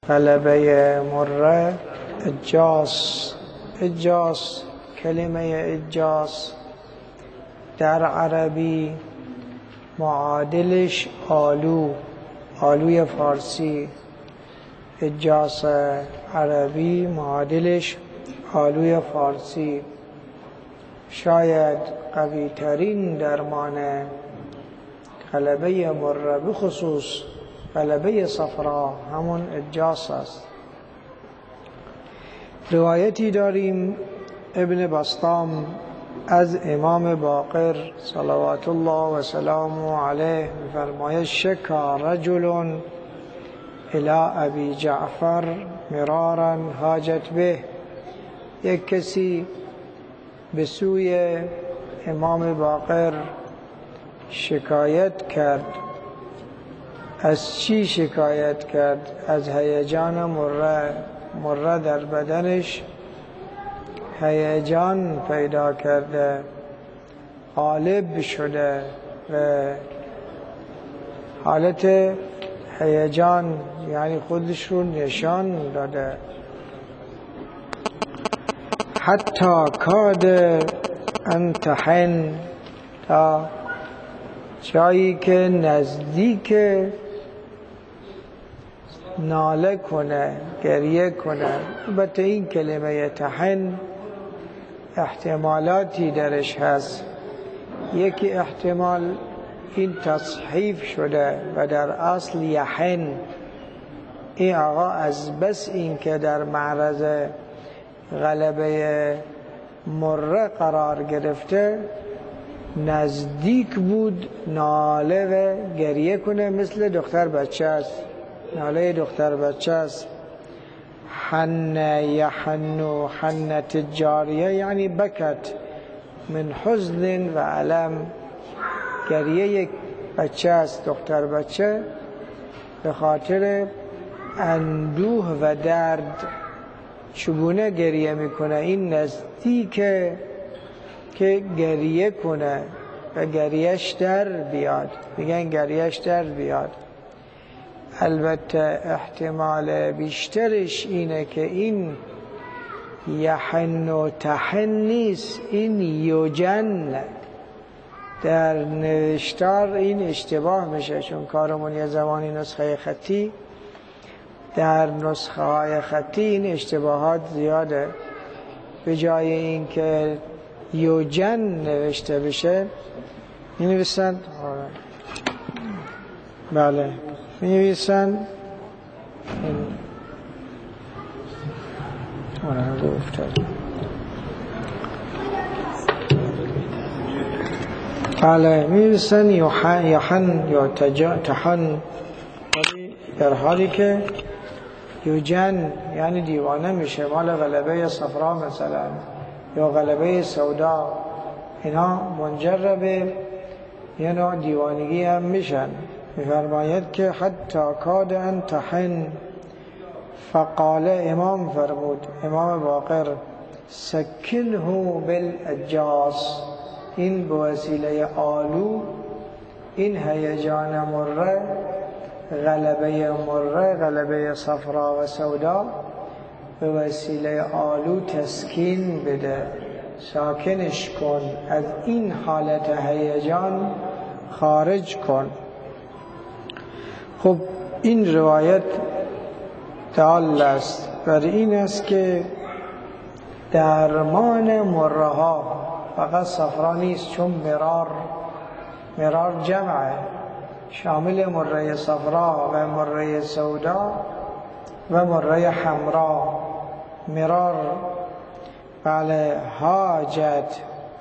غلبه مره اجاس کلمه اجاس در عربی معادلش آلوی فارسی. اجاس عربی معادلش آلوی فارسی. شاید قوی ترین درمان غلبه مره بخصوص غلبه صفرا همون اجاس است. روایتی داریم ابن بسطام از امام باقر صلوات الله و سلامه علیه فرماید شکا رجل الی ابی جعفر مرارا حاجت به. یک کسی به سوی امام باقر شکایت کرد. از چی شکایت کرد؟ از هیجان مره در بدنش هیجان پیدا کرده، غالب شده و حالت هیجان یعنی خودش رو نشان داده. حتی کاد انتحن، تا جایی که نزدیک ناله کنه، گریه کنه. البته این کلمه تحن احتمالاتی درش هست. یکی احتمال این تصحیف شده و در اصل یحن. این آقا از بس این که در معرض غلبه مره قرار گرفته نزدیک بود ناله و گریه کنه، مثل دختر بچه است، ناله دختر بچه است. حن یحن حنت جاریه یعنی بکت من حزن و علم. گریه یک بچه است، دختر بچه، به خاطر اندوه و درد چگونه گریه میکنه. این نزدیکه که گریه کنه و گریهش در بیاد، میگن گریهش در بیاد. البته احتمال بیشترش اینه که این یحن و تحن نیست، این یوجن. در نوشتار این اشتباه میشه، چون کارمون یه زمانی نسخه خطی، در نسخه های خطی این اشتباهات زیاده. به جای این که یوجن نوشته بشه می نویسن بله می نویسن بله می نویسن یحن یا تحن، در حالی که یوجن یعنی دیوانه میشه. مال غلبه صفرا مثلا یا غلبه سودا، اینا منجر به یه نوع دیوانگی هم میشن. میفرماید که حتی کاد انتحن. فقال، امام فرمود، امام باقر، سکنه بالاجاس. این به وسیله آلو، این هیجان مره، غلبه صفرا و سودا، به وسیله آلو تسکین بده، ساکنش کن، از این حالت هیجان خارج کن. خب این روایت دال است بر این است که درمان مره ها فقط صفرا نیست، چون مرار جمعه، شامل مره صفرا و مره سودا و مره حمرا. مرار بله، حاجت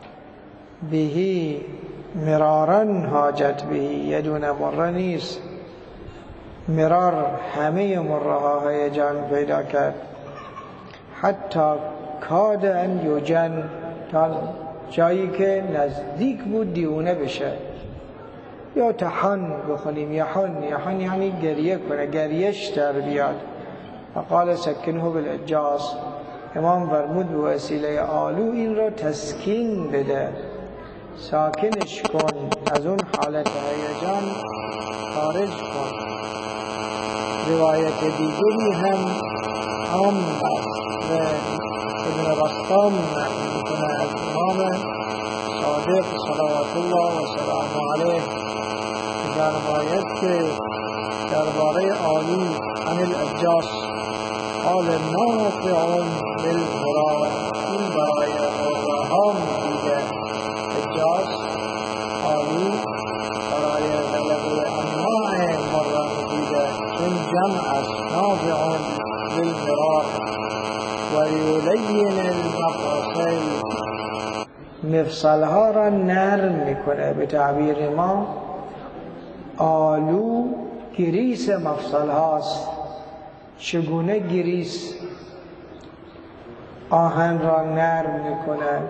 بهی مرارن، حاجت بهی یه دونه مره نیست، مرار همه مره ها هیجان پیدا کرد. حتی کاد ان یوجن، تا جایی که نزدیک بود دیونه بشه. یا تحن بخونیم، یحن یعنی گریه کنه، گریهش در بیاد. فقال سکنه بالاجاس. امام فرمود به وسیله آلو این رو تسکین بده، ساکنش کن، از اون حالت هیجان خارج کن. روایت دیگری هم عام است و ابن بطام میکنه از امام صادق صلوات الله و سلام علیه فرماید که درباره آلو عن الأجاس قال نافع بالمراد، این برای مراها میگه اجاس آلو برای غلبه انواع مرا میگه چون جمع است نافع بالمراد و یلین المفاصل، مفصلها را نرم میکنه. به تعبیر ما آلو گریس مفصل هاست. چگونه گریس آهن را نرم میکنه،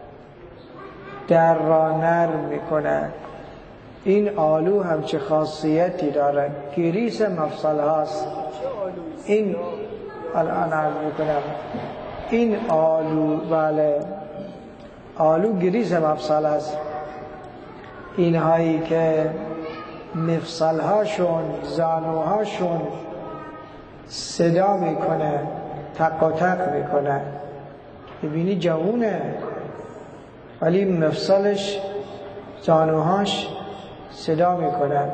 در را نرم میکنه، این آلو هم چه خاصیتی داره؟ گریس مفصل هاست. این الان عرض میکنم این آلو، بله آلو گریس مفصل هست. اینهایی که مفصلهاشون زانوهاشون صدا میکنه، تق و تق میکنه، ببینی جوونه ولی مفصلش زانوهاش صدا میکنه.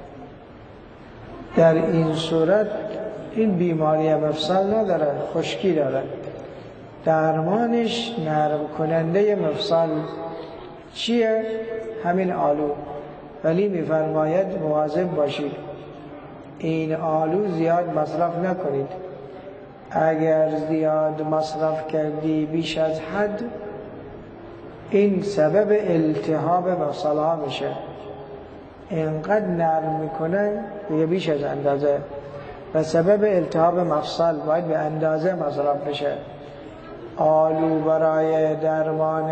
در این صورت این بیماری مفصل نداره، خشکی داره. درمانش نرم کننده مفصل چیه؟ همین آلو. ولی میفرماید مواظب باشید این آلو زیاد مصرف نکنید. اگر زیاد مصرف کردی بیش از حد، این سبب التهاب مفصلها میشه. اینقدر نرم میکنه دیگه بیش از اندازه و سبب التهاب مفصل باید به اندازه مصرف بشه. آلو برای درمان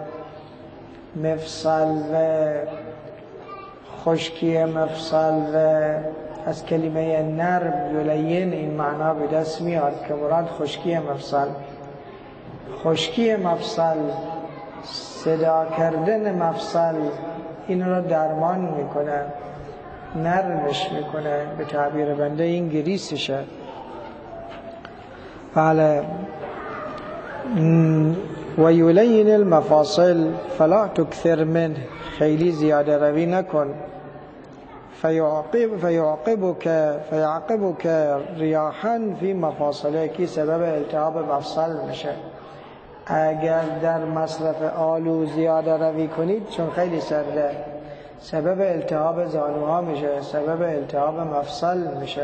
مفصل و خشکی مفصل و از کلمه نرم یلین این معنا به دست میاد که مراد خشکی مفصل. خشکی مفصل، صدا کردن مفصل، این را درمان میکنه، نرمش میکنه. به تعبیر بنده این گریسشه. بله. و یلین المفاصل فلا تکثر منه، خیلی زیاده روی نکن. فیعقبک ریاحا فی مفاصله، که سبب التهاب مفصل میشه. اگر در مصرف آلو زیاده روی کنید، چون خیلی سرده، سبب التهاب زانوها میشه، سبب التهاب مفصل میشه.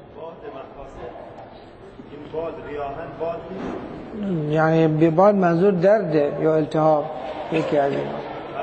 یعنی به باد منظور درده یا التهاب، یکی از این.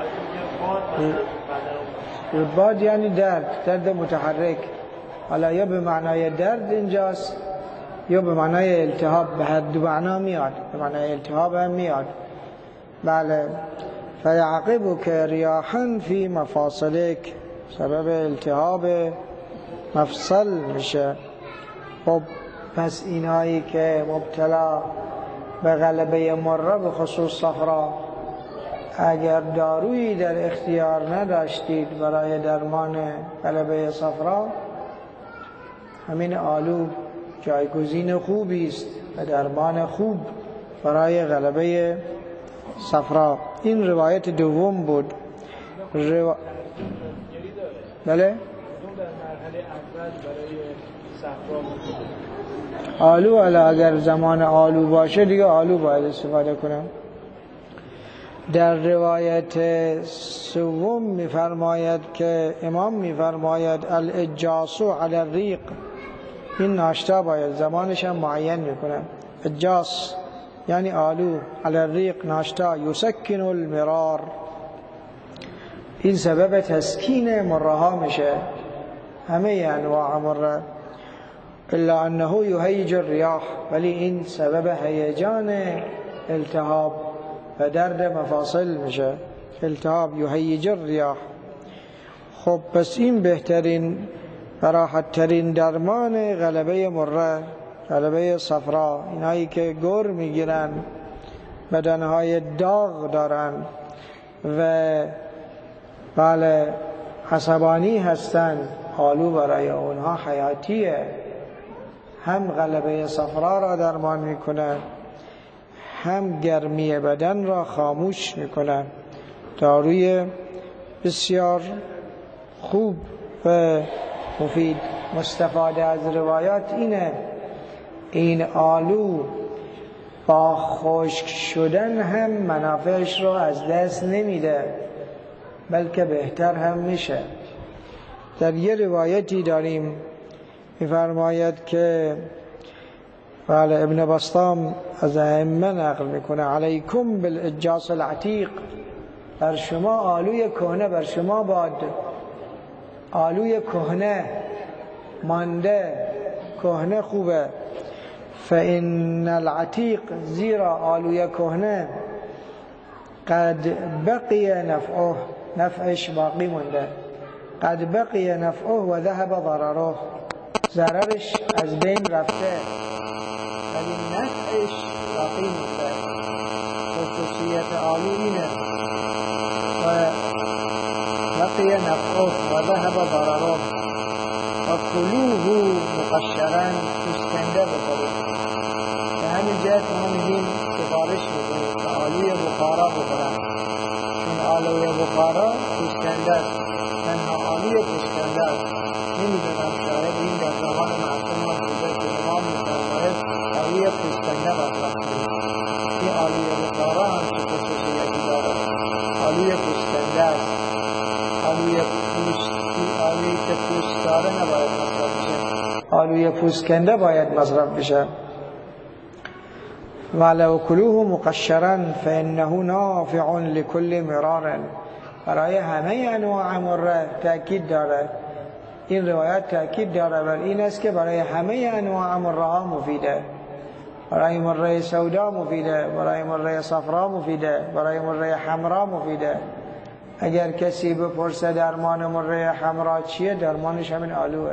باد یعنی درد متحرک. حالا یا به معنای درد اینجاست یا به معنای التهاب، به هر دو معنا میاد، به معنای التهاب هم میاد. بله. فیعقبک ریاحا فی مفاصلک، سبب التهاب مفصل میشه. خب پس اینایی که مبتلا به غلبه مره به خصوص صفرا، اگر دارویی در اختیار نداشتید برای درمان غلبه صفرا، همین آلو جایگزین خوبی است و درمان خوب برای غلبه صفرا. این روایت دوم بود. بله؟ آلو اگر زمان آلو باشه دیگه آلو باید استفاده کنم. در روایت سوم میفرماید که امام میفرماید الاجاسو علی الریق، این ناشتا باید زمانش هم معین میکنه. اجاس یعنی آلو، علی الریق ناشتا، یسکن المرار، این سبب تسکین مره ها میشه، همه انواع مره. الا انه یهیج الریاح، ولی این سبب هیجان التهاب و درد مفاصل میشه. التهاب یهیج الریاح. خب پس این بهترین و راحت ترین درمان غلبه مره، غلبه صفرا، اینایی که گر میگیرن، بدنهای داغ دارن و بله عصبانی هستن، آلو برای اونها حیاتیه. هم غلبه صفرا را درمان میکنه، هم گرمی بدن را خاموش میکنه. داروی بسیار خوب و مفید. مستفاده از روایات اینه، این آلو با خشک شدن هم منافعش رو از دست نمیده، بلکه بهتر هم میشه. در یه روایتی داریم میفرماید که بله ابن بسطام از ائمه نقل میکنه علیکم بالاجاص العتیق، بر شما آلوی کهنه، بر شما باد آلوی کهنه مانده کهنه خوبه. فإن العتیق، زیرا آلوی کهنه قد بقی نفعه، نفعش باقی مونده، قد بقی نفعه و ذهب ضرره، ضررش از بین رفته ولی نفعش باقی مونده. خصوصیت آلو اینه و بقی نفعه و ذهب ضرره. و کلوه مقشرا، پوسکنده بخورید. به همین جهت ما میگیم سفارش میکنید که آلوی بخارا بخورن، چون آلوی بخارا پوسکنده است، تنها آلوی پوسکنده است. نمیدونم شاید این در زمان معصوم ما بوده که امام میفرماید آلوی پوسکنده مصرف کنید. این آلوی بخارا هم چه خصوصیتی داره؟ آلوی پوسکنده است. آلوی که پوست داره نباید مصرف بشه، آلوی پوسکنده باید مصرف بشه. ولو کلوه مقشرا فانه نافع لكل مرار، برای همه انواع مره تأکید داره. این روایت تأکید داره بر این است که برای همه انواع مره ها مفیده. برای مره سودا مفیده، برای مره صفرا مفیده، برای مره حمرا مفیده. اگر کسی بپرسه درمان مره حمرا چیه، درمانش همین آلوه.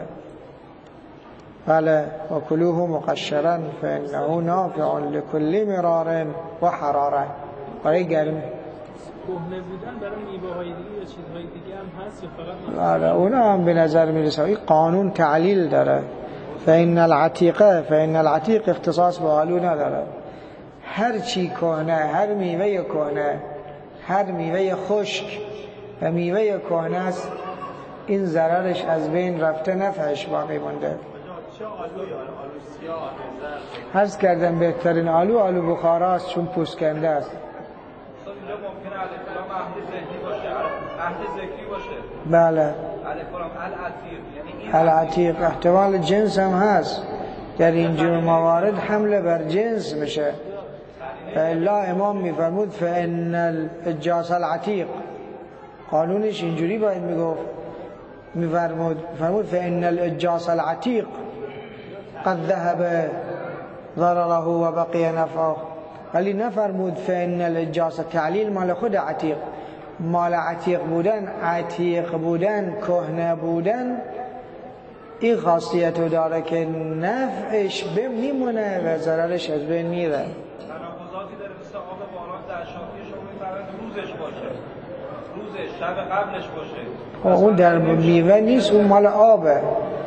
بله و کلوه مقشرا فانه نافع لكل مرار و حراره، برای گرمی. کهنه بودن برای میوه های دیگه یا چیزهای دیگه هم هست یا فقط؟ بله اونا هم به نظر میرسه. این قانون تعلیل داره. فان العتیق اختصاص به آلو نداره. هر چی کهنه، هر میوه کهنه، هر میوه خشک و میوه کهنه است، این ضررش از بین رفته، نفعش باقی مونده. چه آلویی؟ آلو سیاه، آلو زرد؟ عرض کردم بهترین آلو بخارا است، چون پوسکنده است. اینجا ممکنه الکلام عهد ذهنی باشه، عهد ذکری باشه. بله الکلام العتیق، یعنی العتیق احتمال جنس هم هست. در اینجور موارد حمله بر جنس میشه. الا امام میفرمود فان الاجاص العتیق، قانونش اینجوری باید میگفت، میفرمود فان الاجاص العتیق قد ذهب ضرره و بقی نفعه، ولی نفرمود فان الاجاص، تعلیل مال خود عتیق. مال عتیق بودن کهنه بودن این خاصیت رو داره که نفعش میمونه و ضررش از بین میره. تناقضاتی داره، مثل آب باران در شافی شما میفرمایید روزش باشه، روزش شب قبلش باشه. اون در میوه نیست، اون مال آبه.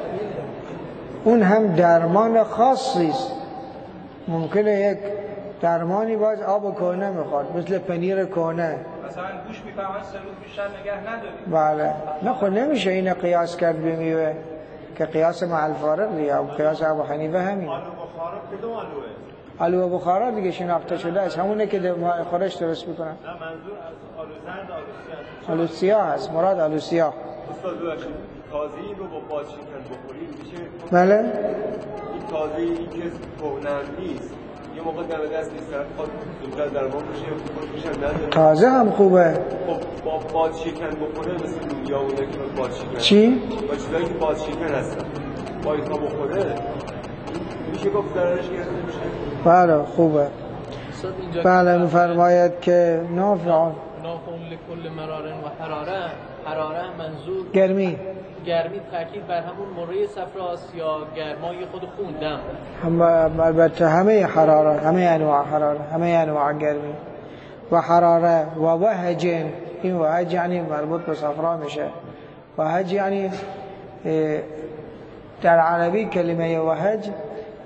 اون هم درمان خاصی است. ممکنه یک درمانی باز آب کهنه میخواد، مثل پنیر کهنه. مثلا گوش میفرمایید 3 روز بیشتر نگه ندارید. بله نه خب نمیشه این قیاس کرد به میوه، که قیاس مع الفارق دیگه. قیاس ابو حنیفه همین. آلو بخارا کدوم آلوه؟ آلو بخارا دیگه شناخته شده است، همونه که خورش درست میکنن. نه منظور از آلو زرد آلو سیاه. آلو سیاه هست، مراد آلو سیاه. استاد ببخشید، تازه این رو با بادشکن بخورید میشه؟ بله این تازه این که کهنه نیست، یه موقع دم دست نیست، خود زودتر درمان بشه نداره. تازه هم خوبه. خب با بادشکن بخوره مثل لوبیا اونه که بادشکن چی؟ با چیزایی که بادشکن هستن با اینها بخوره میشه گفت ضررش گرفته میشه؟ بله خوبه. بله میفرماید که نافع لکل مرار و حراره منظور گرمی تاکید بر همون مره صفراست یا گرمای خود خوندم؟ البته همه حراره، همه انواع حراره، همه انواع گرمی و حراره و وهج. این وهج یعنی مربوط به صفرا میشه. وهج یعنی در عربی کلمه وهج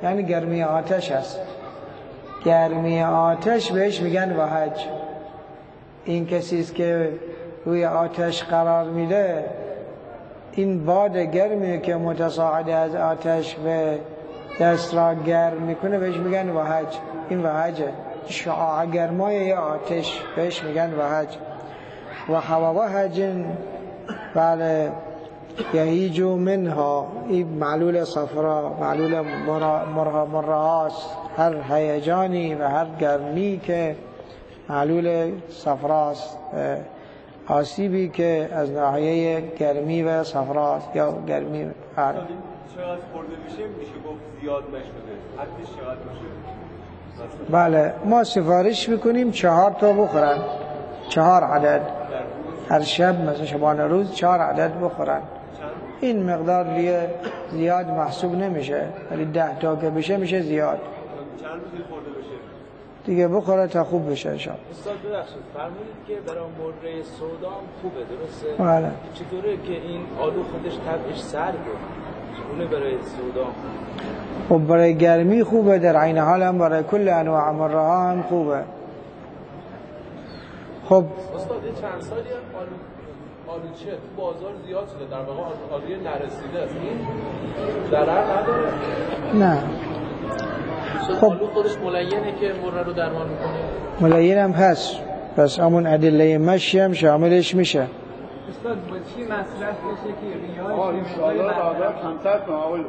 یعنی گرمی آتش است. گرمی آتش بهش میگن وهج. این کسی است که روی آتش قرار میده، این باد گرمی که متصاعد از آتش به دست را گرم میکنه بهش میگن وهج. این وهجه، شعاع گرمای آتش بهش میگن وهج. و هوا وهج، بله، یهیج منها، این معلول صفرا، معلول مرهاست. هر هیجانی و هر گرمی که معلول صفراست، آسیبی که از ناحیه گرمی و صفراست یا گرمی. چقدر خورده میشه گفت زیاد نشده، حدش چقدر میشه؟ بله، ما سفارش میکنیم 4 تا بخورن، 4 عدد هر شب، مثلا شبانه روز 4 عدد بخورن. این مقدار دیگه زیاد محسوب نمیشه، ولی 10 تا که بشه میشه زیاد. چند روزی خورده بشه دیگه بخوره تا خوب بشه انشاء الله. استاد ببخشید، فرمودید که برای مره سودا هم خوبه، درسته؟ بله. چطوره که این آلو خودش طبعش سرده، چونه برای سودا؟ خب برای گرمی خوبه، در عین حال هم برای کل انواع مره ها هم خوبه. خب استاد چند سالی هم آلوچه تو بازار زیاد شده، در واقع آلوی نرسیده است، این ضرر نداره؟ نه. خب آلو خودش ملینه که مره رو درمان میکنه؟ ملین هم هست، پس همون ادله مشی هم شاملش میشه. استاد با چی مصرف بشه که ریاش این سالا آدم کمتر کنه اول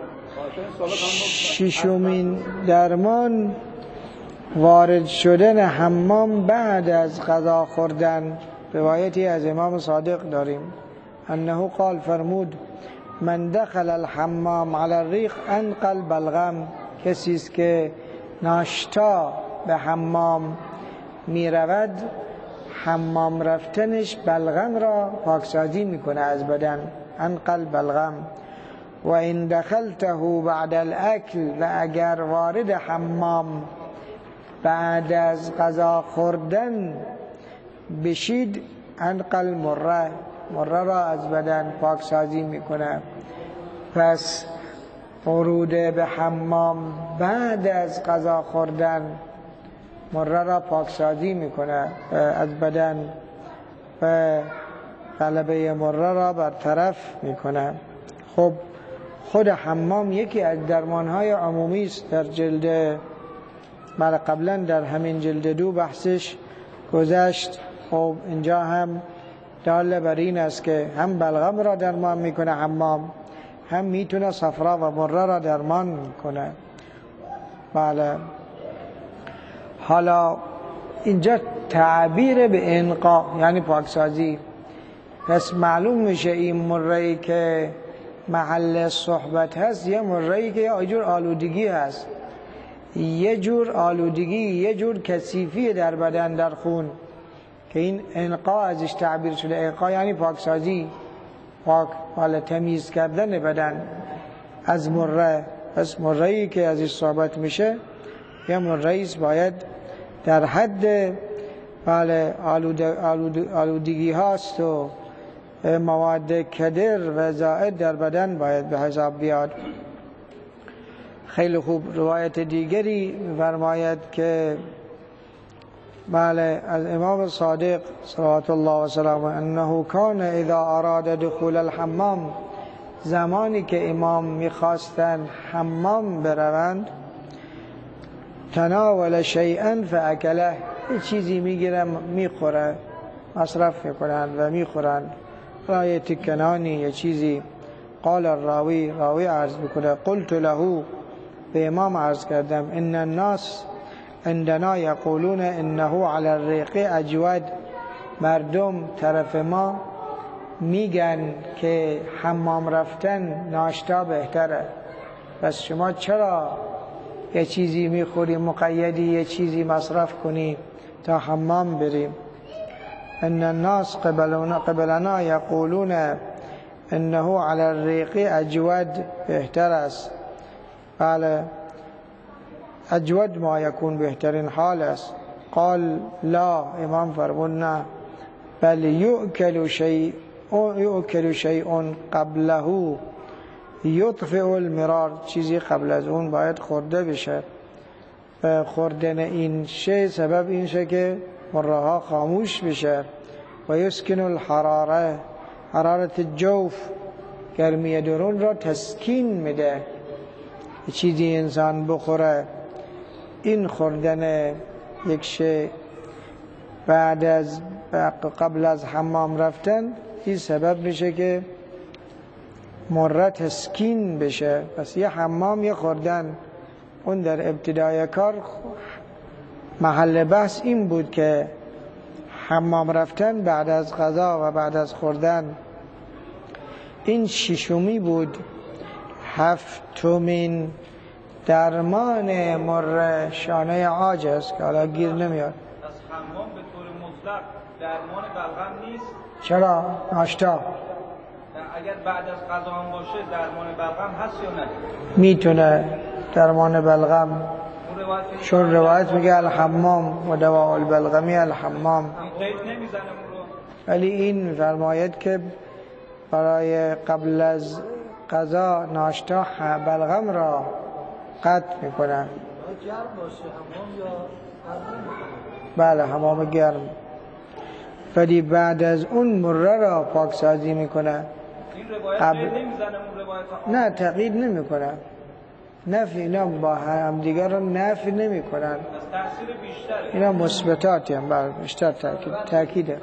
ششمین درمان وارد شدن حمام بعد از غذا خوردن. روایتی از امام صادق داریم انه قال، فرمود من دخل الحمام على الريق انقل بلغم. کسی است که ناشتا به حمام می رود، حمام رفتنش بلغم را پاکسازی میکنه از بدن. انقل بلغم. و این دخلته بعد الاکل، و اگر وارد حمام بعد از غذا خوردن بشید، انقل مره را از بدن پاکسازی میکنه. پس ورود به حمام بعد از غذا خوردن مره را پاکسازی میکنه از بدن و غلبه مره را برطرف میکنه. خب خود حمام یکی از درمانهای عمومی است در جلد، بله قبلا در همین جلد 2 بحثش گذشت. خب اینجا هم داله بر این است که هم بلغم را درمان میکنه حمام، هم میتونه صفرا و مره را درمان کنه. بله. حالا اینجا تعبیر به انقا یعنی پاکسازی. پس معلوم میشه این مره‌ای که محل صحبت هست یه مره‌ای که یه جور آلودگی هست، یه جور آلودگی، یه جور کثیفی در بدن، در خون، که این انقا ازش تعبیر شده. انقا یعنی پاکسازی، پاک، حالا تمیز کردن بدن از مره. پس مره‌ای که ازش صحبت میشه یه مره‌ای است باید در حد بله آلودگی هاست و مواد کدر و زائد در بدن باید به حساب بیاد. خیلی خوب. روایت دیگری فرماید که بله از امام صادق صلوات الله و سلامه انه کان اذا اراد دخول الحمام، زمانی که امام میخواستن حمام بروند، تناول شیئا فاکله، یه چیزی میگیرن میخوره، مصرف میکنن و میخورن، رای تکنانی یه چیزی. قال الراوی عرض بکنه قلت له، به امام عرض کردم، ان الناس عندنا یقولون انه علی الريق اجود، مردم طرف ما میگن که حمام رفتن ناشتا بهتره، پس شما چرا یه چیزی میخوری مقیدی یه چیزی مصرف کنی تا حمام بریم؟ ان الناس قبلنا یقولون انه علی الريق اجود، بهتر است. بله اجود ما یکون، بهترین حال است. قال لا، امام فرمود نه، بل یؤکل شیء قبله، یطفئ المرار، چیزی قبل از اون باید خورده بشه و خوردن این شی سبب این شه که مره ها خاموش بشه. و یسکن الحراره، حرارت جوف، گرمی درون را تسکین میده. چیزی انسان بخوره، این خوردن یک شی قبل از حمام رفتن، این سبب میشه که مره تسکین بشه. پس یه حمام یه خوردن. اون در ابتدای کار محل بحث این بود که حمام رفتن بعد از غذا و بعد از خوردن این ششمی بود. هفتمین درمان مره شانه عاج است که حالا گیر نمیاد. از حمام به طور مطلق درمان بلغم نیست؟ چرا؟ ناشتا اگر بعد از غذا هم باشه درمان بلغم هست یا نه؟ میتونه درمان بلغم، چون روایت میگه الحمام و دواء البلغمی الحمام. قید نمیزنه اون رو، ولی این فرماید که برای قبل از غذا ناشتا بلغم را قطع میکنن. گرم باشه حمام یا بله حمام گرم. ولی بعد از اون مره را پاکسازی میکنه. این روایت قید نمیزنه اون روایت ها؟ نه تقیید نمیکنه. نفی اینا با هم دیگر رو نفی نمی کنن. از تحصیل بیشتره اینا مثبتاتی هم بله بیشتر تاکیده.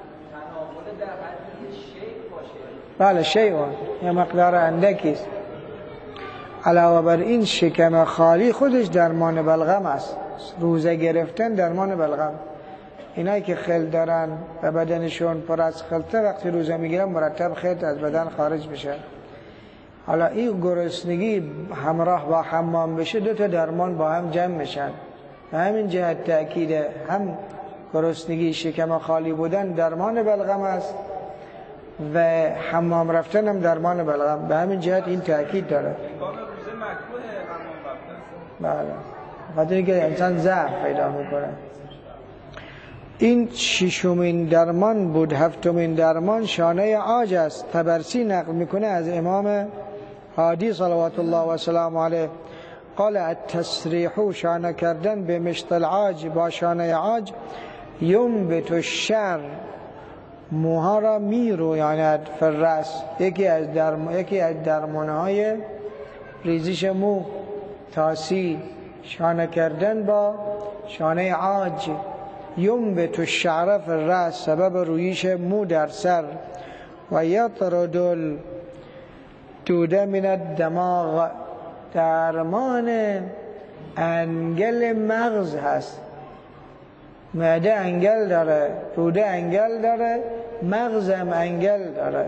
بله شیء یه مقدار اندکیست. علاوه بر این شکم خالی خودش درمان بلغم است. روزه گرفتن درمان بلغم. اینایی که خل دارن و بدنشون پر از خلطه وقتی روزه میگیرن مرتب خلط از بدن خارج میشه. حالا این گرسنگی همراه با حمام بشه، دو تا درمان با هم جمع میشن. و همین جهت تأکیده، هم گرسنگی شکم خالی بودن درمان بلغم است و حمام رفتن هم درمان بلغم. به همین جهت این تأکید داره. امکان روزه مکروه حمام رفتن؟ بله. خاطر که انسان ضعف پیدا میکنه. این ششمین درمان بود. هفتمین درمان شانه عاج است. طبرسی نقل میکنه از امام هادی صلوات الله و سلام علیه قال التسریح، شانه کردن به مشط العاج با شانه عاج، ینبت الشعر، موها را میرویاند، فی الرأس، یکی از درمانهای ریزش مو. تاسی، شانه کردن با شانه عاج. ینبت الشعر فی الرأس، سبب رویش مو در سر. و یطرد الدوده من الدماغ، درمان انگل مغز هست. معده انگل داره، دوده انگل داره، مغز هم انگل داره.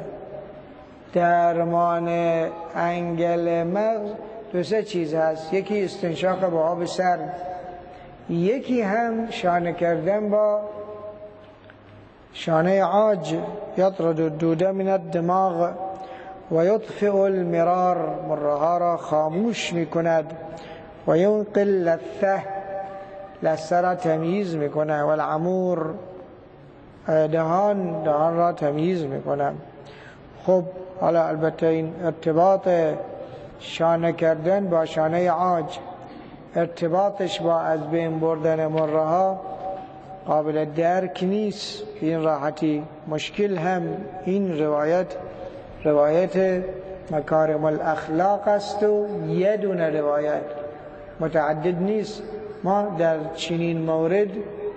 درمان انگل مغز دو سه چیز هست. یکی استنشاق با آب سرد، یکی هم شانه کردن با شانه عاج. یطرد الدوده من الدماغ و یطفئ المرار، مرها را خاموش میکند. و ینقل لثه، لثه را تمییز میکنه. و العمور، دهان را تمییز میکنه. خب حالا البته این ارتباط شانه کردن با شانه عاج، ارتباطش با از بین بردن مره ها قابل درک نیست این راحتی. مشکل هم این روایت مکارم الاخلاق است و یه دونه روایت متعدد نیست. ما در چنین مورد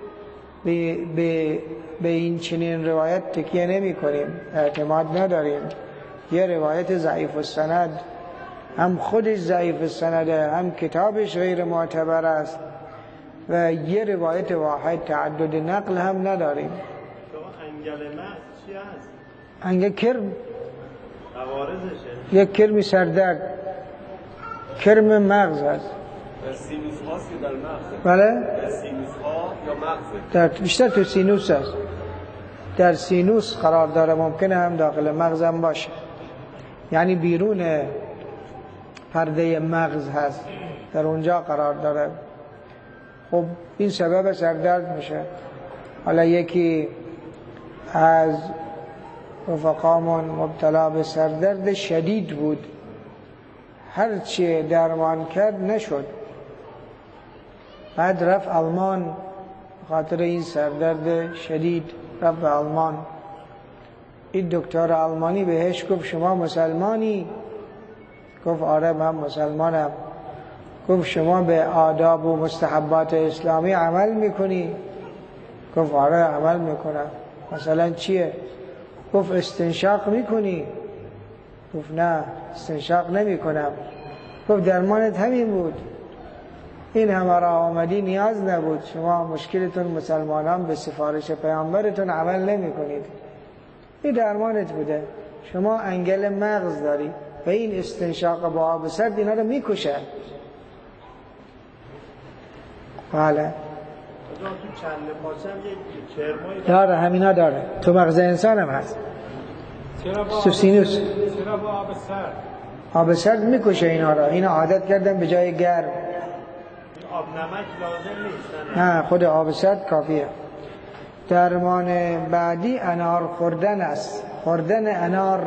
به این چنین روایت تکیه نمی کنیم، اعتماد نداریم. یه روایت ضعیف السند، هم خودش ضعیف السنده، هم کتابش غیر معتبر است و یه روایت واحد تعدد نقل هم نداریم. انگل مغز چی هست؟ انگل کرم، عوارضشه. یک کرمی سردرد، کرم مغز هست. در سینوس هاست یا در مغز؟ بله؟ در سینوس ها یا مغز؟ بیشتر تو سینوس هست. در سینوس قرار داره، ممکنه هم داخل مغز هم باشه. یعنی بیرون پرده مغز هست، در اونجا قرار داره. خب این سبب سردرد میشه. حالا یکی از رفقامون مبتلا به سردرد شدید بود، هرچی درمان کرد نشد. بعد رفت آلمان، خاطر این سردرد شدید رفت آلمان. این دکتر آلمانی بهش گفت شما مسلمانی؟ گفت آره من مسلمانم. گفت شما به آداب و مستحبات اسلامی عمل میکنی؟ گفت آره عمل میکنم. مثلا چیه؟ گفت استنشاق میکنی؟ گفت نه استنشاق نمیکنم. گفت درمانت همین بود، این همه را آمدی نیاز نبود، شما مشکلتون مسلمانان به سفارش پیامبرتون عمل نمی کنید، این درمانت بوده. شما انگل مغز داری و این استنشاق با آب سرد اینا رو میکشه. بله داره، همینا داره، تو مغز انسان هم هست. سوسینوس چرا با آب سرد؟ آب سرد میکشه اینا را، اینا عادت کردن به جای گرم. آب نمک لازم نیست؟ نه خود آب سرد کافیه. درمان بعدی انار خوردن است. خوردن انار،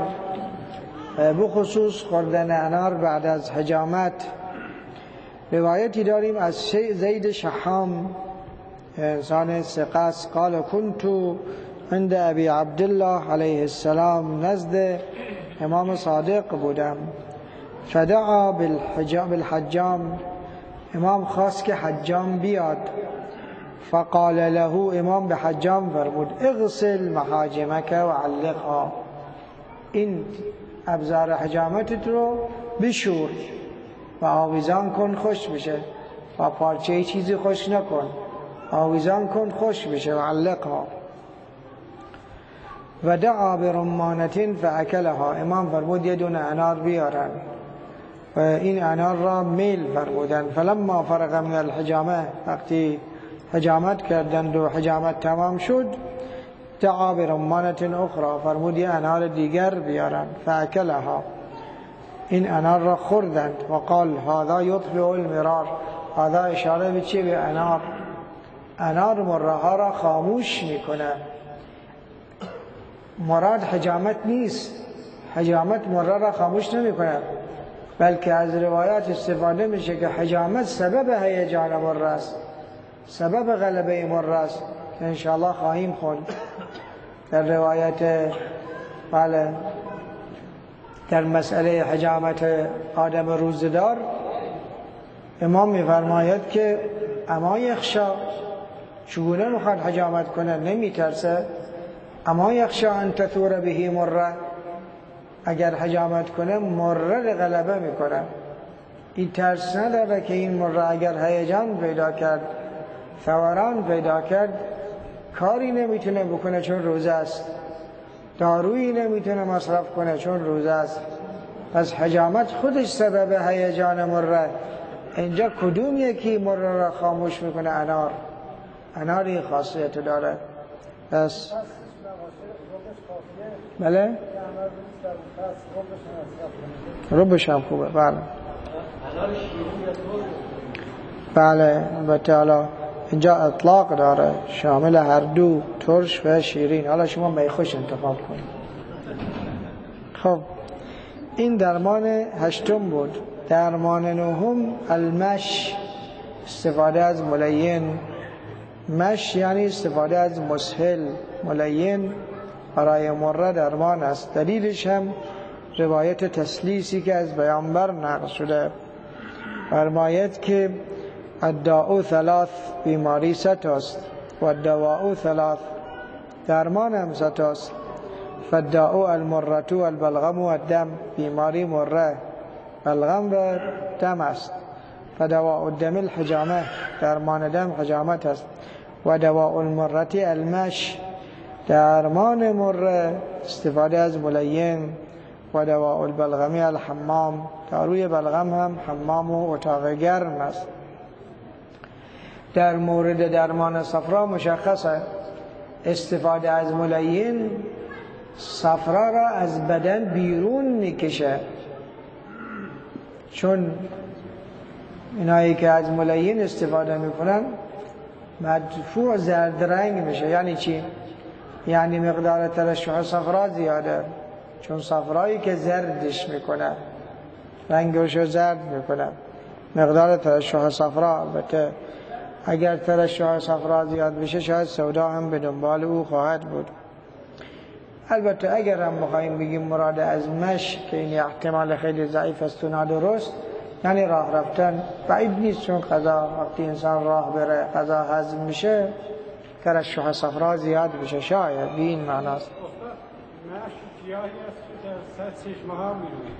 بخصوص خوردن انار بعد از حجامت. روایتی داریم از زید شحام، انسان ثقه، قال كنت عند ابی عبدالله علیه السلام، نزد امام صادق بودم. فدعا بالحجام، امام خواست که حجام بیاد. فقال له، امام به حجام فرمود اغسل محاجمک و علقها، این ابزار حجامتت رو بشور و آویزان کن خوش بشه، با پارچه چیزی خوش نکن، آویزان کن خوش بشه و علقها. و دعا برمانة فاکلها، امام فرمود یه دونه انار بیارن و این انار را میل فرمودن. فلما فرغ من الحجامه، وقتی حجامت کردند و حجامت تمام شد، دعا برمانة اخرى، فرمود یه انار دیگر بیارن. فاکلها، این انار را خوردند. و قال هذا یطفئ المرار، هذا اشاره به چی؟ به انار. انار مره ها را خاموش میکنه. مراد حجامت نیست، حجامت مره را خاموش نمیکنه، بلکه از روایات استفاده میشه که حجامت سبب هیجان مره است، سبب غلبه مره است که انشاءالله خواهیم خوند در روایت. بله در مسئله حجامت آدم روزدار امام میفرماید که اما یخشا، چگونه میخواد حجامت کنه؟ نمیترسه؟ اما یخشا ان تثور به مره، اگر حجامت کنه مره غلبه میکنه. این ترس نداره که این مره اگر هیجان پیدا کرد، ثوران پیدا کرد، کاری نمیتونه بکنه چون روزه است، دارویی نمیتونه مصرف کنه چون روزه است. پس حجامت خودش سبب هیجان مره. اینجا کدوم یکی مره را خاموش میکنه؟ انار. انار این خاصیت داره. پس بله ربش هم خوبه. بله بله البته حالا اینجا اطلاق داره، شامل هر دو، ترش و شیرین. حالا شما میخوش انتخاب کنید. خب این درمان هشتم بود. درمان نهم المش، استفاده از ملین. مش یعنی استفاده از مسهل. ملین برای مره درمان است. دلیلش هم روایت تسلیسی که از پیامبر نقل شده، فرماید که الداء ثلاث، بیماری سه تاست، و الدواء ثلاث، درمان هم سه تاست. فالداء المره والبلغم والدم، بیماری مره، بلغم و دم است. فدواء الدم الحجامه، درمان دم حجامت است. و دواء المره المش، درمان مره استفاده از ملین. و دواء البلغم الحمام، داروی بلغم هم حمام و اتاق گرم است. در مورد درمان صفرا مشخصه، استفاده از ملین صفرا را از بدن بیرون میکشه، چون اینایی که از ملین استفاده میکنن مدفوع زرد رنگ میشه. یعنی چی؟ یعنی مقدار ترشح صفرا زیاده، چون صفرایی که زردش میکنه، رنگشو زرد میکنه. مقدار ترشح صفرا، البته اگر ترشح صفرا زیاد بشه شاید سودا هم به دنبال او خواهد بود. البته اگر هم بخوایم بگیم مراد از مش که این احتمال خیلی ضعیف است و نادرست، یعنی راه رفتن بعید نیست، چون غذا وقتی انسان راه بره غذا هضم میشه ترشح صفرا زیاد بشه، شاید به این معناست. گیاهی است که در سر چشمه ها میروید.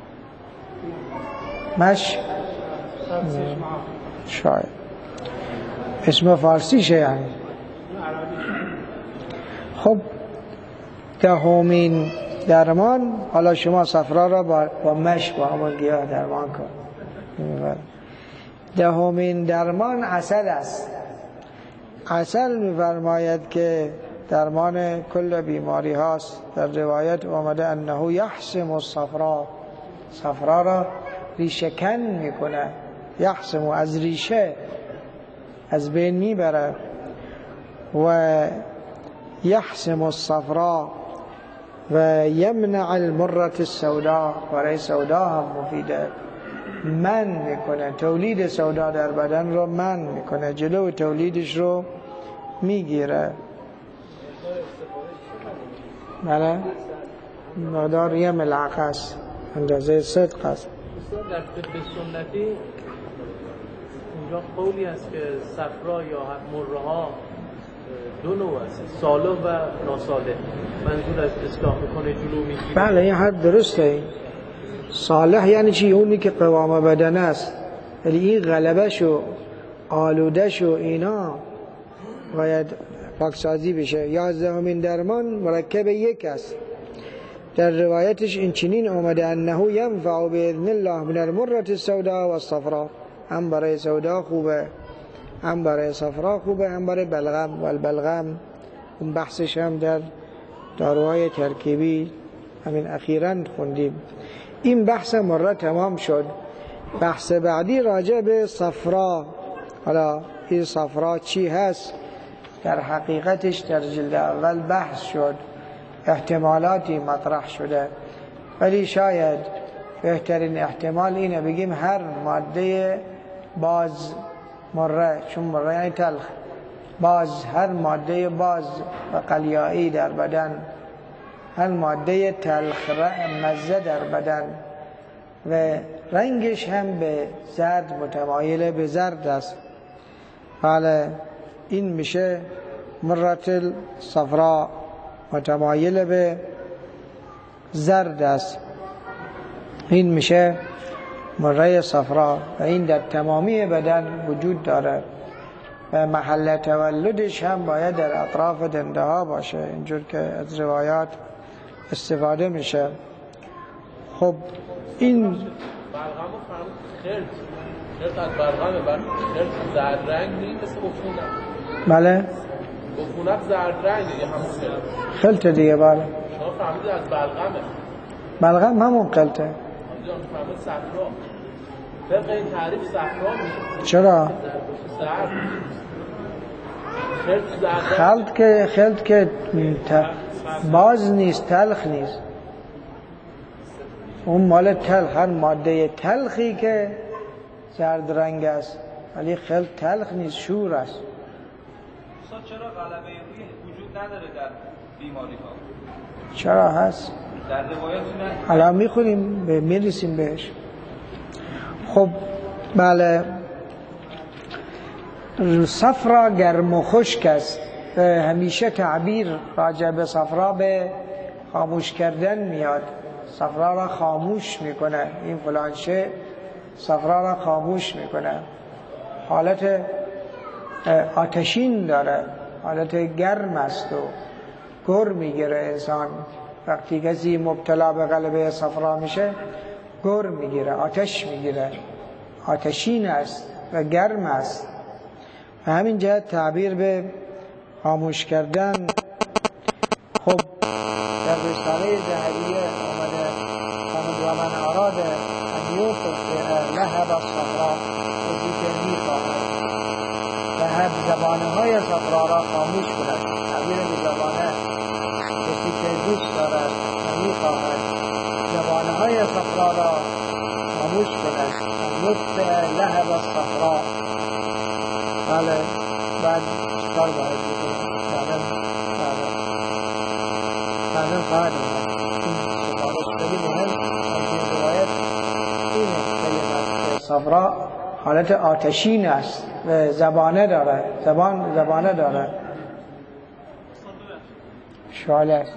مش سر چشمه ها شاید اسم فارسیشه یعنی. خب دهمین درمان، حالا شما صفرا را با مش با همون گیاه درمان کن. دهمین درمان عسل است. عسل می‌فرماید که درمان کل بیماری هاست. در روایت آمده انه یحسم الصفرا، صفرا را ریشه کن میکنه، یحسم از ریشه از بین میبره. و یحسم الصفرا و یمنع المرة السوداء، برای سودا هم مفیده، من میکنه تولید سودا در بدن رو من میکنه، جلو تولیدش رو میگیره. بله مقدار یه ملعقه است، اندازه صدق است. در طب سنتی اونجا قولی است که صفرا یا مره ها دو نوع است، صالح و ناصالح. منظور از اصلاح میکنه جلو میگیره. بله این حد درسته. صالح یعنی چی؟ اونی که قوام بدن است، ولی این غلبش و آلودش و اینا باید پاکسازی بشه. 11مین درمان مرکب یک است. در روایتش این چنین آمده انه ینفع باذن الله من المرة السوداء والصفراء، هم برای سودا خوبه، هم برای صفرا خوبه، هم برای بلغم. و البلغم اون بحثش هم در داروهای ترکیبی همین اخیراً خوندیم. این بحث مره تمام شد. بحث بعدی راجع به صفرا. حالا این صفرا چی هست؟ در حقیقتش در جلد اول بحث شد، احتمالاتی مطرح شده، ولی شاید بهترین احتمال اینه بگیم هر ماده باز مره، چون مره یعنی تلخ، باز هر ماده باز و قلیایی در بدن، هر ماده تلخ مزه در بدن و رنگش هم به زرد متمایل به زرد است. حالا این میشه مرة صفرا، متمایل به زرد است. این میشه مره صفرا و این در تمامی بدن وجود داره و محل تولدش هم باید در اطراف دنده ها باشه، اینجور که از روایات استفاده میشه. خب این بلغم خرد از بلغمه، خرد زرد رنگ نیست مثل بخونک. بله بخونک زرد رنگ دیگه، همون خلطه دیگه. بله شما فهمیدید از بلغمه. بلغم همون خلطه. آنجا فهمید صفرا. طبق این تعریف صفرا میشه. چرا؟ زرد. خرد زرد. خلط که باز نیست، تلخ نیست. اون مال تلخ، هر ماده تلخی که زرد رنگ است، ولی خلط تلخ نیست، شور است. چرا غلبه روی وجود نداره در بیماری ها؟ چرا هست؟ در روایات نه. الان میخونیم میرسیم بهش. خب بله، صفرا گرم و خشک است. همیشه تعبیر راجع به صفرا به خاموش کردن میاد. صفرا را خاموش میکنه، این فلان شی صفرا را خاموش میکنه. حالت آتشین داره، حالت گرم است و گر میگیره انسان. وقتی کسی مبتلا به غلبه صفرا میشه گر میگیره، آتش میگیره، آتشین است و گرم است. و همین جهت تعبیر به خاموش کردن. خب در رساله ذهبیه آمده و من اراد ان یوفق لهب الصفرا، کسی که میخواهد لهب زبانهای صفرا را خاموش کند. تعبیر به زبانه، کسی که دوست دارد و میخواهد زبانهای صفرا را خاموش کند یطفئ لهب الصفراء. بله بعد چکار باید بکنم؟ بعد خواهد این سفارش خیلی مهم. این روایت اینه کلمت صفراء حالت آتشین است و زبانه داره، زبانه داره، شعله است.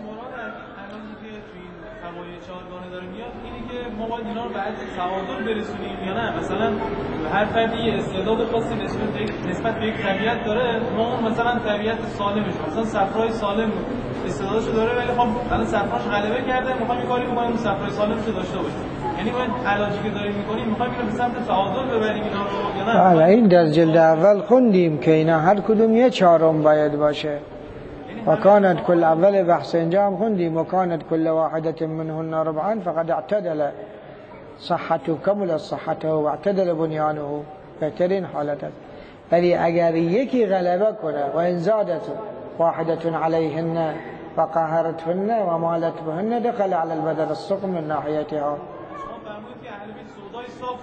ما باید اینا رو به تعادل برسونیم یا نه؟ مثلا هر فردی یه استعداد خاصی نسبت به یک طبیعت داره، ما اون مثلا طبیعت سالمش، مثلا صفرای سالم استعدادشو داره ولی خب الان صفراش غلبه کرده، می‌خوایم یه کاری بکنیم اون صفرای سالمش رو داشته باشیم. یعنی باید علاجی که داریم می‌کنیم می‌خوایم اینو به سمت تعادل ببریم اینا رو یا نه؟ بله این در جلد اول خوندیم که اینا هر کدوم یه چهارم باید باشه. وكانت كل اول بحث اینجا هم خوندیم وكانت كل واحدة منهن ربعا فقد اعتدل صحته كمل صحته و اعتدل بنیانه، بهترین حالت است. ولی اگر یکی غلبه کنه و ان زادت واحدة عليهن فقهرتهن و مالت بهن دخل على البدن السقم من ناحیتها. شما فرمودید که اهل بیت سودای صاف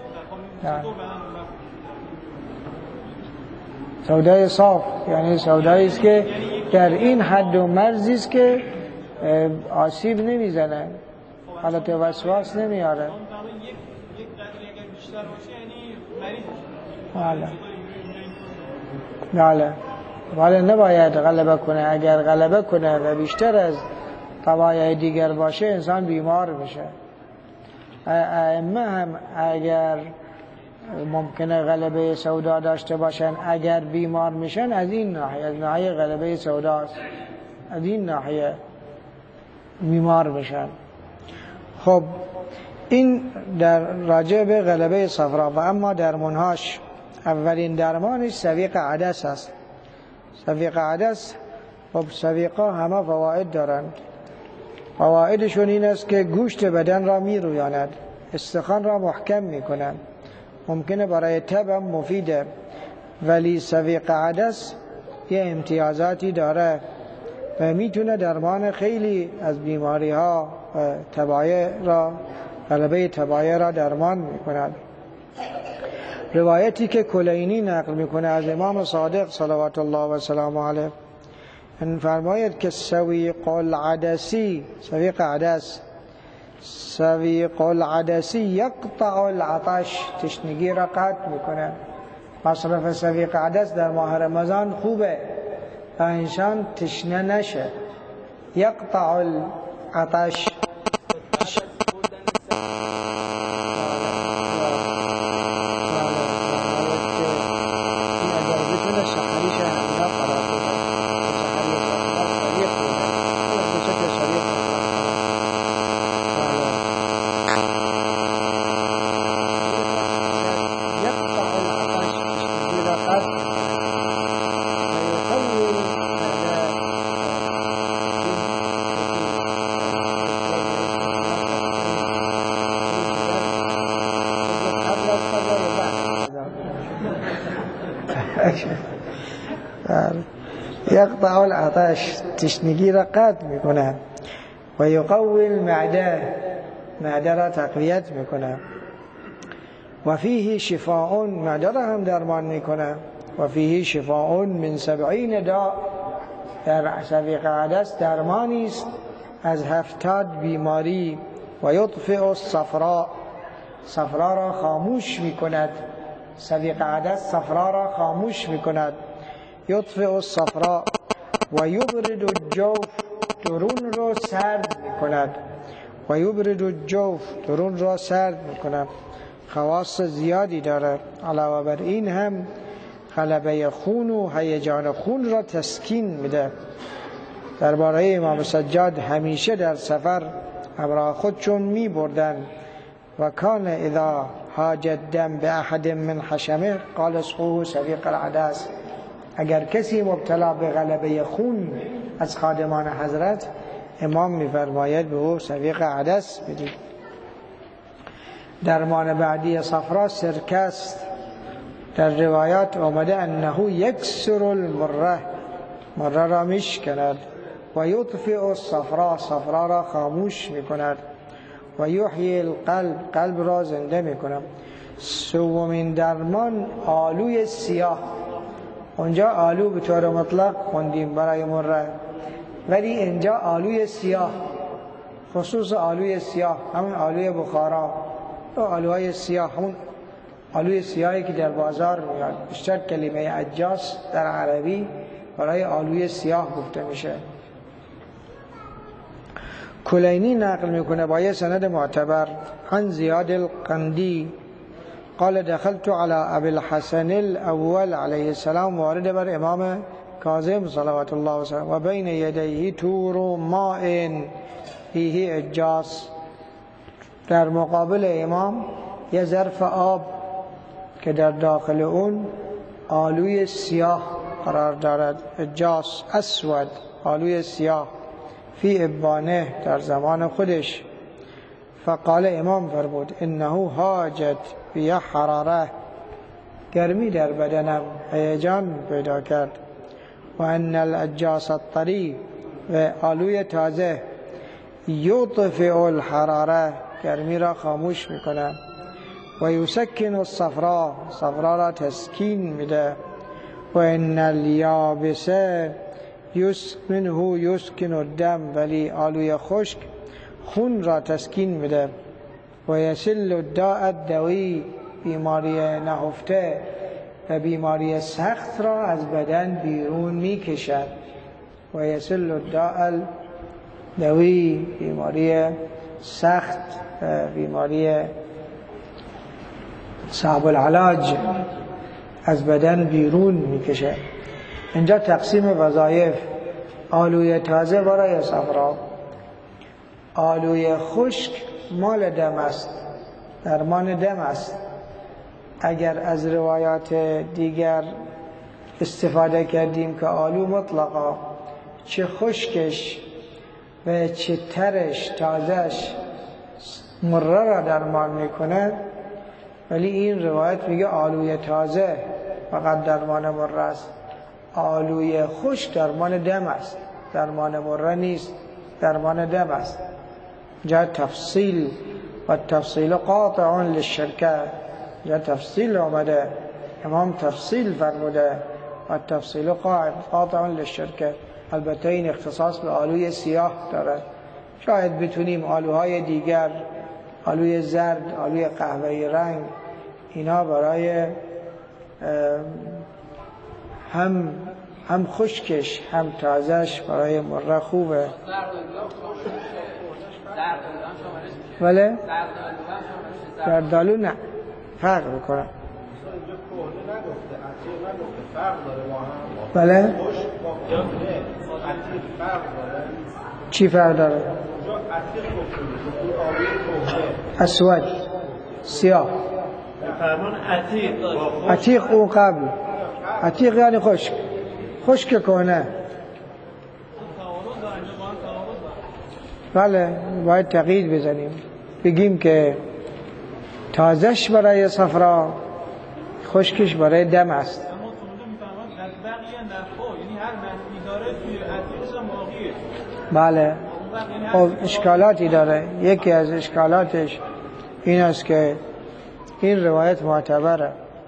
بودن. سودای صاف یعنی سودایی است که در این حد و مرزی است که آسیب نمیزنه، حالت وسواس نمیاره. یک قدری اگر بیشتر باشه یعنی مریض. بله نباید غلبه کنه. اگر غلبه کنه و بیشتر از طبایع دیگر باشه انسان بیمار میشه. ائمه هم اگر ممکنه غلبه سودا داشته باشن اگر بیمار میشن از این ناحیه، از ناحیه غلبه سوداست، از این ناحیه بیمار میشن. خب این در راجع به غلبه صفرا. و اما درمانهاش اولین درمانش سویق عدس است. سویق عدس خب سویقا همه فواید دارند. فوایدشون این است که گوشت بدن را میرویاند، استخوان را محکم میکنند، ممکنه برای تب هم مفیده. ولی سویق عدس یه امتیازاتی داره و میتونه درمان خیلی از بیماری ها و تبایع را، غلبه تبایع را درمان میکند. روایتی که کلینی نقل میکنه از امام صادق صلوات الله و سلام علیه ان فرماید که سویق العدسی، سویق عدس، سویق العدسی یقطع العطش، تشنگی را قطع میکنه. مصرف سویق عدس در ماه رمضان خوبه تا انسان تشنه نشه. یقطع العطش یقطع العطش، تشنگی را قطع میکنه. و یقوی المعده، معده را تقویت میکنه. و فیه شفاء، معده را هم درمان میکنه. و فیه شفاء من 70 داء، در سویق عدس درمانی است از 70 بیماری. و یطفئ الصفراء، صفرا را خاموش میکند. سویق عدس صفرا را خاموش میکند. یطفئ الصفراء و یبرد الجوف، درون را سرد میکند. و یبرد الجوف، درون را سرد میکند. خواص زیادی دارد. علاوه بر این هم غلبه خون و هیجان خون را تسکین میده. درباره امام سجاد همیشه در سفر همراه خودشون می بردن. و کان اذا حاج الدم به احد من حشمه قال اسقوه سویق العدس. اگر کسی مبتلا به غلبه خون از خادمان حضرت، امام می‌فرماید به او سویق عدس بدید. درمان بعدی صفرا سرکه است. در روایات آمده انه یکسر المره، مره را میشکند. و یطفئ الصفرا، صفرا را خاموش میکند. و یحیی القلب، قلب را زنده میکنم. سومین درمان آلوی سیاه. اونجا آلو به طور مطلق خوندیم برای مره، ولی اینجا آلوی سیاه، خصوص آلوی سیاه، همون آلوی بخارا و آلوهای سیاه، همون آلوی سیاهی که در بازار میاد. بیشتر کلمه عجاس در عربی برای آلوی سیاه گفته میشه. کلینی نقل میکنه با یه سند معتبر عن زیاد القندی قال دخلت على ابي الحسن الاول علیه السلام، وارد بر امام کاظم صلوات الله وسلم، و بین یدیه تور ماء فیه اجاس، در مقابل امام یه ظرف آب که در داخل اون آلوی سیاه قرار دارد. اجاس اسود، آلوی سیاه، فی ابانه، در زمان خودش. فقال امام فرمود انه حاجت بی حراره، گرمی در بدنم هیجان پیدا کرد. و ان الاجاس الطری، و آلوی تازه، یطفئ الحراره، گرمی را خاموش میکنه. و یسکن الصفرا، صفرا را تسکین میده. و ان الیابسه منه یسکن الدم، ولی آلوی خشک خون را تسکین میده. و یسل الداء الدوی، بیماری نهفته و بیماری سخت را از بدن بیرون میکشد. و یسل الداء الدوی، بیماری سخت، بیماری صعب العلاج از بدن بیرون میکشه. اینجا تقسیم وظایف: آلوی تازه برای صفرا، آلوی خشک مال دم است، درمان دم است. اگر از روایات دیگر استفاده کردیم که آلو مطلقا چه خشکش و چه ترش تازهش مره را درمان میکنه، ولی این روایت میگه آلوی تازه فقط درمان مره است، آلوی خشک درمان دم است، درمان مره نیست، درمان دم است. جا تفصیل و تفصیل قاطع للشرکه، جا تفصیل آمده، امام تفصیل فرموده و تفصیل قاطع للشرکه. البته این اختصاص به آلوی سیاه دارد. شاید بتونیم آلوهای دیگر، آلوی زرد، آلوی قهوه‌ای رنگ، اینا برای هم خشکش هم تازهش برای مره خوبه. ولی زردالو نه، فرق میکنه. بله چی فرق داره؟ اسود، سیاه. عتیق او قبل، عتیق یعنی خشک، خشک کنه. بله باید تقیید بزنیم، بگیم که تازهش برای صفرا، خشکش برای دم است. بله خب اشکالاتی داره. یکی از اشکالاتش این است که این روایت معتبره.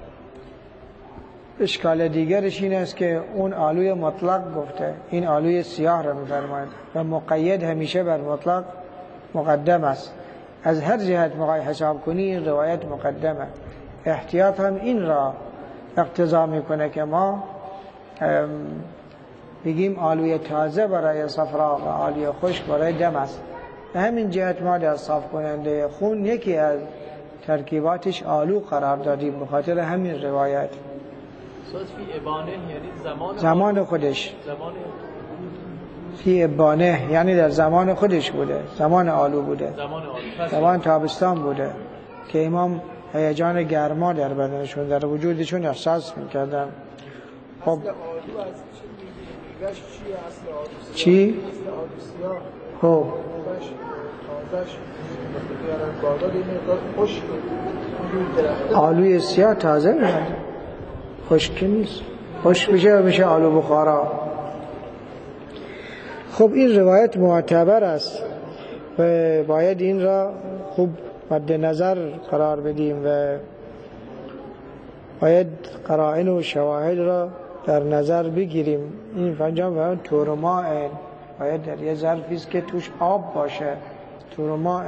اشکال دیگرش این است که اون آلوی مطلق گفته، این آلوی سیاه را می‌فرماید و مقید همیشه بر مطلق مقدم است. از هر جهت حساب کنی این روایت مقدمه. احتیاط هم این را اقتضا میکنه که ما بگیم آلوی تازه برای صفرا و آلوی خشک برای دم است. به همین جهت ما در صاف کننده خون یکی از ترکیباتش آلو قرار دادیم به خاطر همین روایت. فی ابانه یعنی زمان خودش، فی ابانه یعنی در زمان خودش بوده، زمان آلو بوده، زمان تابستان بوده که امام هیجان گرما در بدنشون، در وجودشون احساس میکردن. خب چی؟ خب آلوی سیاه تازه میاد، خشک نیست، خشک بشه و میشه آلو بخارا. خب این روایت معتبر است و باید این را خوب مد نظر قرار بدیم و باید قرائن و شواهد را در نظر بگیریم. این فنجان تورماء باید در یه ظرفی است که توش آب باشه، تورماء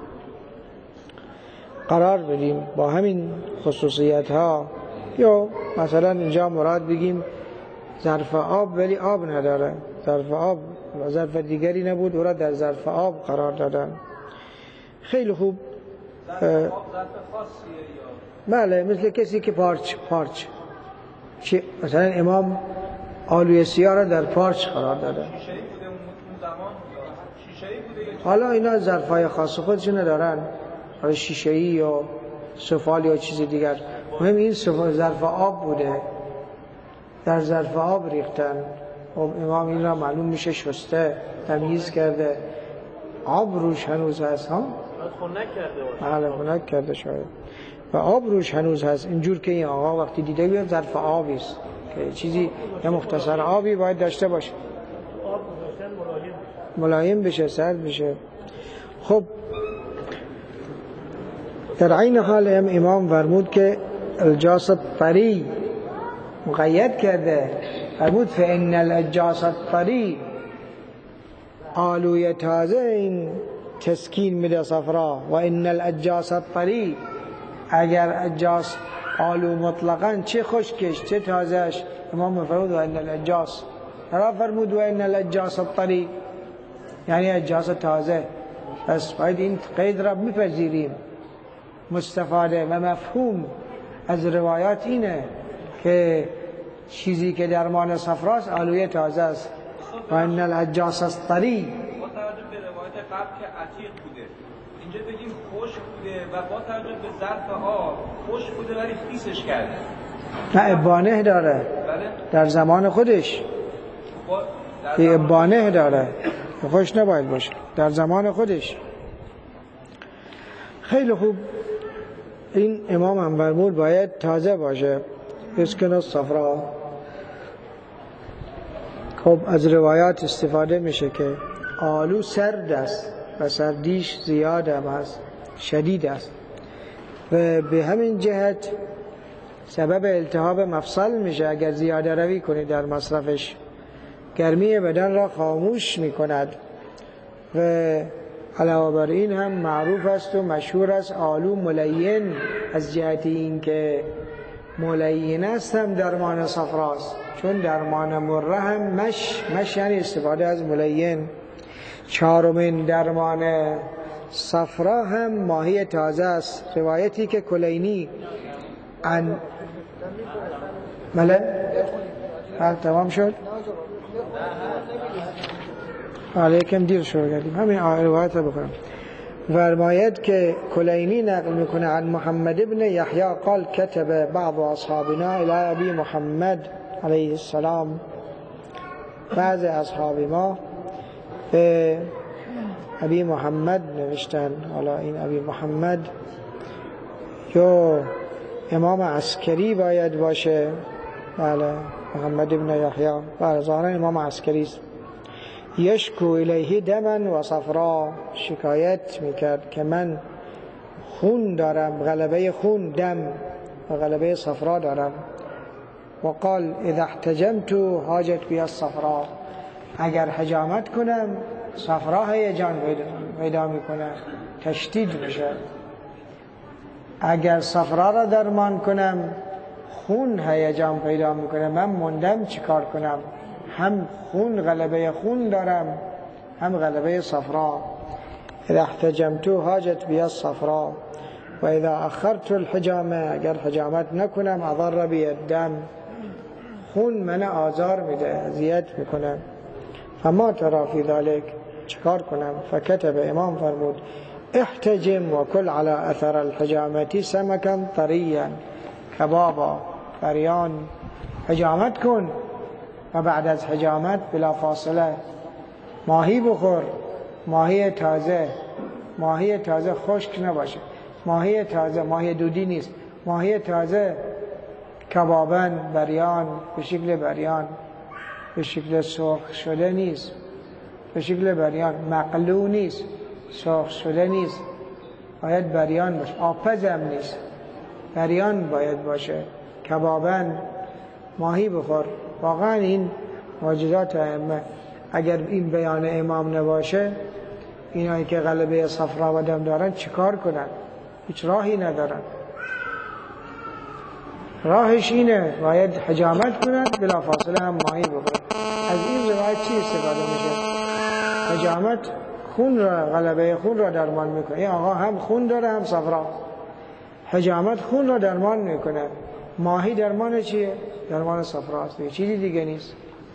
قرار بدیم با همین خصوصیت ها. یا مثلا اینجا مراد بگیم ظرف آب ولی آب نداره، ظرف آب و ظرف دیگری نبود او را در ظرف آب قرار دادن. خیلی خوب. بله، مثل کسی که پارچ مثلا امام آلوی سیاه را در پارچ قرار داده. حالا اینا ظرفای خاص خودشون ندارن، حالا شیشه‌ای یا سفال یا چیزی دیگر، مهم این ظرف آب بوده، در ظرف آب ریختن. امام این را معلوم میشه شسته، تمیز کرده، آب روش هنوز هست ها؟ خنک کرده شاید و آب روش هنوز هست. اینجور که این آقا وقتی دیده بیاد ظرف آبی است که چیزی یه مختصر آبی باید داشته باشه، ملایم بشه، سرد بشه. خب در عین حال هم امام فرمود که الجاس الطری مقید کرده، فرمود فإن الجاس الطری، آلوی تازه این تسکین میده صفرا. و ان الجاس الطری، اگر اجاس آلو مطلقاً چه خشکش چه تازهش، امام فرمود و ان الجاس، را فرمود و ان الجاس الطری یعنی اجاس تازه. پس باید این قید را بپذیریم. مستفاده و مفهوم از روایات اینه که چیزی که درمان صفراست آلوی تازه است. و ان الجاس الطری، با توجه به روایت قبل که عتیق بوده، اینجا بگیم خشک بوده و با توجه به ظرف آب خشک بوده ولی خیسش کرده. نه، ابانه داره. بله؟ در زمان خودش ابانه داره، خوش نباید باشه در زمان خودش. خیلی خوب. این امام هم فرمود باید تازه باشه، اسکن الصفرا. خب از روایات استفاده میشه که آلو سرد است و سردیش زیاد هم است، شدید است و به همین جهت سبب التهاب مفصل میشه اگر زیاده روی کنی در مصرفش. گرمی بدن را خاموش میکند و علاوه بر این هم معروف است و مشهور است آلو ملین، از جهت این که ملین است هم درمان صفراست، چون درمان مره هم مش یعنی استفاده از ملین. چهارمین درمان صفرا هم ماهی تازه است. روایتی که کلینی تمام شد؟ علیکم دیر شروع کردیم، همین روایت رو بکنم. فرماید که کلینی نقل میکنه عن محمد ابن یحیی قال كتب بعض اصحابنا الى ابی محمد علیه السلام، بعض اصحاب ما به ابی محمد نوشتن. حالا این ابی محمد یا امام عسکری باید باشه. بله، محمد ابن یحیی، بله ظاهرا امام عسکری است. یشکو الیه دما و صفرا، شکایت میکرد که من خون دارم، غلبه خون، دم و غلبه صفرا دارم. و قال اذا احتجمت حاجت بی الصفرا، اگر حجامت کنم صفرا هیجان پیدا میکنه، تشدید میشه. اگر صفرا را درمان کنم خون هیجان پیدا میکنه، من موندم چیکار کنم؟ هم خون، غلبه خون دارم، هم غلبه صفرا. اذا احتجمت حاجت بی الصفرا و اذا اخرت الحجامه، اگر حجامت نکنم اضر بی الدم، خون من آزار میده، اذیت میکنه. فما ترى فی ذلک، چیکار کنم؟ فکتب، امام فرمود احتجم و کل على اثر الحجامه سمکا طریا کبابا، بریان حجامت کن و بعد از حجامت بلا فاصله ماهی بخور، ماهی تازه، ماهی تازه، خشک نباشه، ماهی تازه، ماهی دودی نیست، ماهی تازه، کبابن، بریان، به شکل بریان، به شکل سرخ شده نیست، به شکل بریان، مقلو نیست، سرخ شده نیست، باید بریان باشه، آبپزم نیست، بریان باید باشه. کبابن، ماهی بخور. واقعا این معجزات ائمه. اگر این بیان امام نباشه، اینایی که غلبه صفرا و دم دارن چیکار کنن؟ هیچ راهی ندارن. راهش اینه باید حجامت کنن، بلا فاصله هم ماهی بخورن. از این روایت چی استفاده میشه؟ حجامت خون را، غلبه خون را درمان میکنه. این آقا هم خون داره هم صفرا. حجامت خون را درمان میکنه. ماهی درمان چیه؟ درمان صفراست، چیزی دیگه نیست.